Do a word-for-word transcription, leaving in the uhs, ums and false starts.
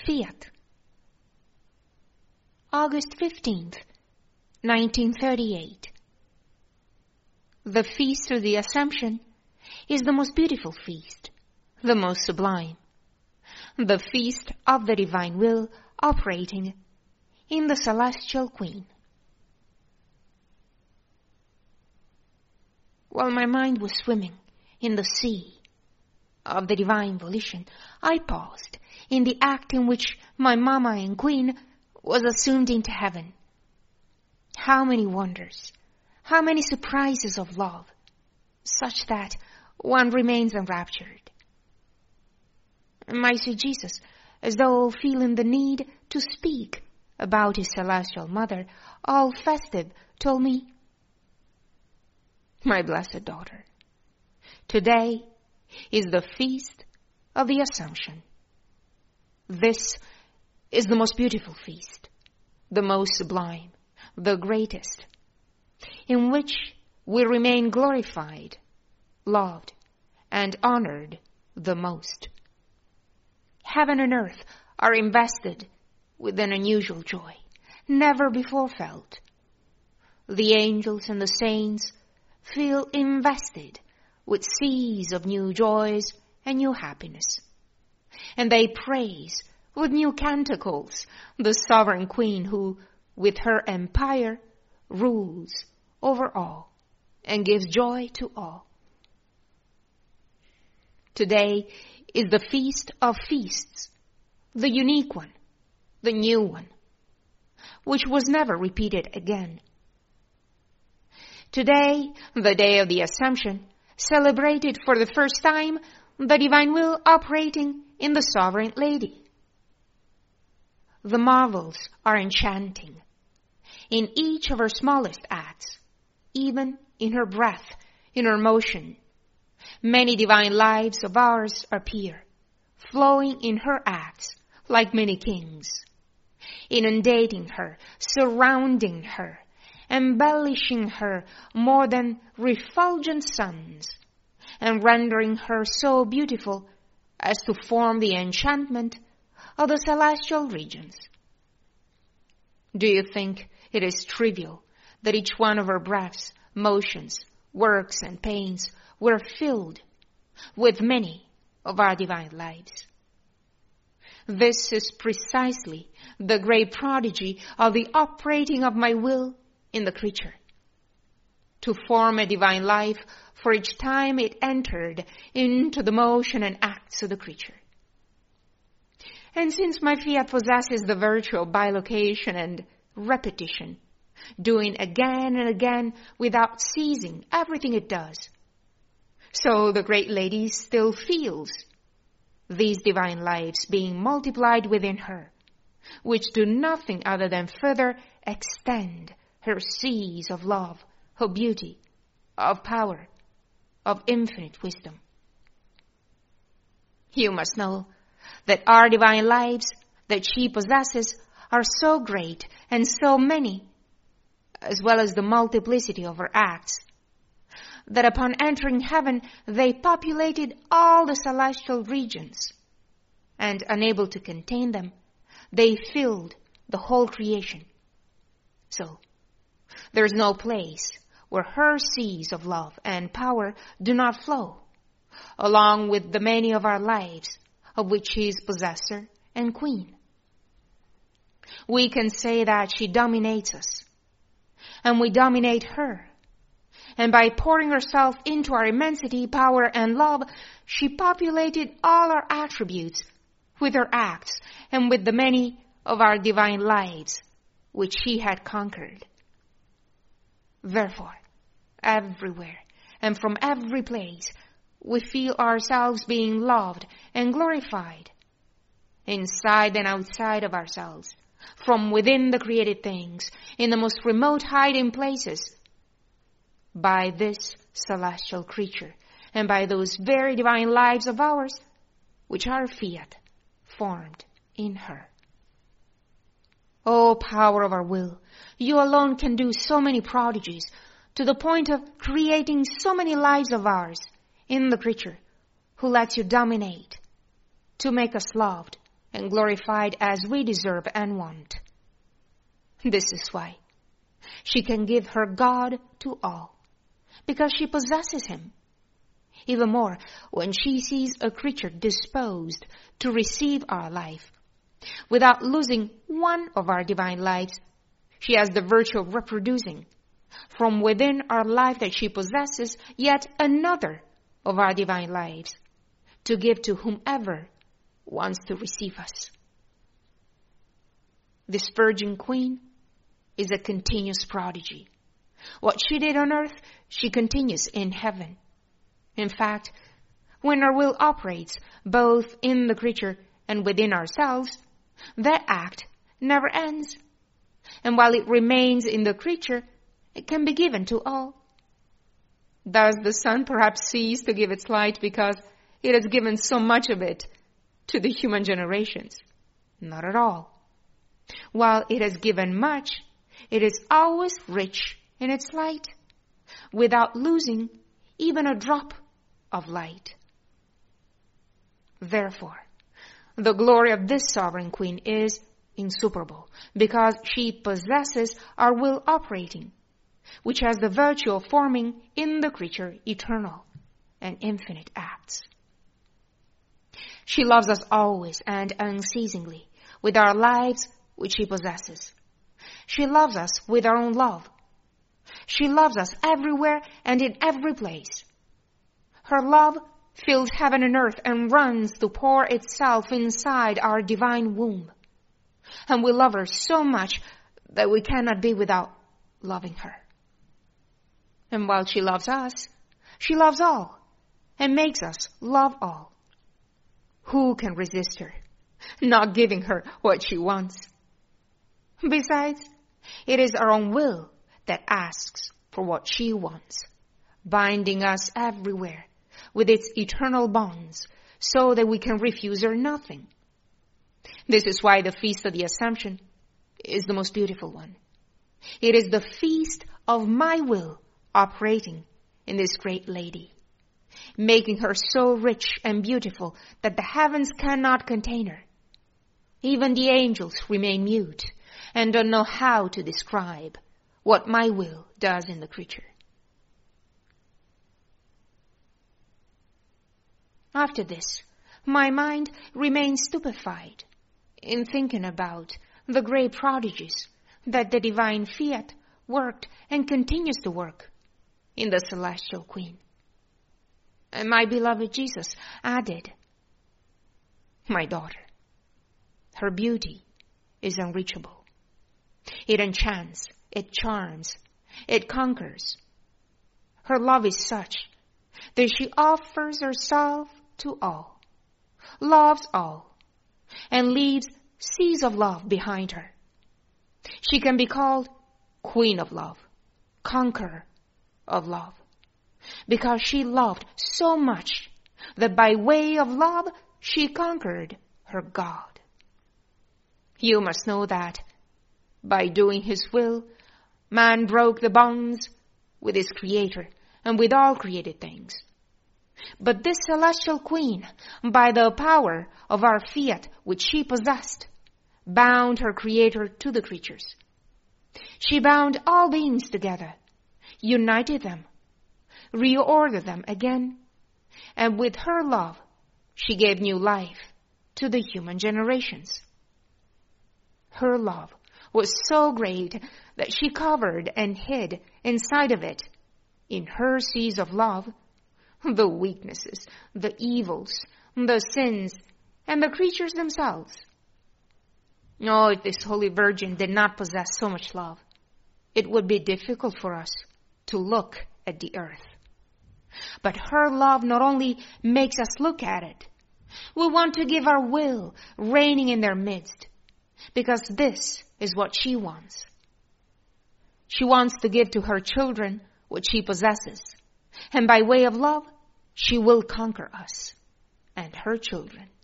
Fiat. August fifteenth, nineteen thirty-eight. The Feast of the Assumption is the most beautiful feast, the most sublime, the feast of the divine will operating in the celestial Queen. While my mind was swimming in the sea of the divine volition, I paused in the act in which my Mama and Queen was assumed into heaven. How many wonders, how many surprises of love, such that one remains enraptured. My sweet Jesus, as though feeling the need to speak about his celestial mother, all festive, told me, "My blessed daughter, today is the feast of the Assumption. This is the most beautiful feast, the most sublime, the greatest, in which we remain glorified, loved, and honored the most. Heaven and earth are invested with an unusual joy, never before felt. The angels and the saints feel invested with seas of new joys and new happiness. And they praise with new canticles the sovereign Queen who, with her empire, rules over all and gives joy to all. Today is the feast of feasts, the unique one, the new one, which was never repeated again. Today, the day of the Assumption, celebrated for the first time the divine will operating in the sovereign lady. The marvels are enchanting. In each of her smallest acts, even in her breath, in her motion, many divine lives of ours appear, flowing in her acts like many kings, inundating her, surrounding her, embellishing her more than refulgent suns, and rendering her so beautiful as to form the enchantment of the celestial regions. Do you think it is trivial that each one of her breaths, motions, works, and pains were filled with many of our divine lives? This is precisely the great prodigy of the operating of my will in the creature, to form a divine life for each time it entered into the motion and acts of the creature. And since my fiat possesses the virtue of bilocation and repetition, doing again and again without ceasing everything it does, so the great lady still feels these divine lives being multiplied within her, which do nothing other than further extend her seas of love, of beauty, of power, of infinite wisdom. You must know that our divine lives that she possesses are so great and so many, as well as the multiplicity of her acts, that upon entering heaven they populated all the celestial regions, and unable to contain them, they filled the whole creation. So, there is no place where her seas of love and power do not flow, along with the many of our lives, of which she is possessor and queen. We can say that she dominates us, and we dominate her. And by pouring herself into our immensity, power, and love, she populated all our attributes with her acts and with the many of our divine lives, which she had conquered. Therefore, everywhere and from every place, we feel ourselves being loved and glorified, inside and outside of ourselves, from within the created things, in the most remote hiding places, by this celestial creature, and by those very divine lives of ours, which are fiat, formed in her. O power of our will, you alone can do so many prodigies, to the point of creating so many lives of ours in the creature, who lets you dominate, to make us loved, and glorified as we deserve and want. This is why she can give her God to all, because she possesses him. Even more, when she sees a creature disposed to receive our life, without losing one of our divine lives, she has the virtue of reproducing from within our life that she possesses yet another of our divine lives to give to whomever wants to receive us. This Virgin Queen is a continuous prodigy. What she did on earth, she continues in heaven. In fact, when our will operates both in the creature and within ourselves, that act never ends. And while it remains in the creature, it can be given to all. Does the sun perhaps cease to give its light because it has given so much of it to the human generations? Not at all. While it has given much, it is always rich in its light, without losing even a drop of light. Therefore, the glory of this sovereign queen is insuperable, because she possesses our will operating, which has the virtue of forming in the creature eternal and infinite acts. She loves us always and unceasingly with our lives which she possesses. She loves us with our own love. She loves us everywhere and in every place. Her love fills heaven and earth and runs to pour itself inside our divine womb. And we love her so much that we cannot be without loving her. And while she loves us, she loves all and makes us love all. Who can resist her, not giving her what she wants? Besides, it is our own will that asks for what she wants, binding us everywhere with its eternal bonds so that we can refuse her nothing. This is why the Feast of the Assumption is the most beautiful one. It is the feast of my will operating in this great lady, making her so rich and beautiful that the heavens cannot contain her. Even the angels remain mute and don't know how to describe what my will does in the creature. After this, my mind remains stupefied in thinking about the great prodigies that the divine fiat worked and continues to work in the celestial queen. And my beloved Jesus added, "My daughter, her beauty is unreachable. It enchants, it charms, it conquers. Her love is such that she offers herself to all, loves all, and leaves seas of love behind her. She can be called Queen of Love, Conqueror of Love, because she loved so much that by way of love she conquered her God. You must know that by doing his will, man broke the bonds with his Creator and with all created things. But this celestial queen, by the power of our fiat which she possessed, bound her Creator to the creatures. She bound all beings together, united them, reordered them again, and with her love she gave new life to the human generations. Her love was so great that she covered and hid inside of it, in her seas of love, the weaknesses, the evils, the sins, and the creatures themselves. Oh, if this Holy Virgin did not possess so much love, it would be difficult for us to look at the earth. But her love not only makes us look at it, we want to give our will reigning in their midst, because this is what she wants. She wants to give to her children what she possesses, and by way of love, she will conquer us and her children.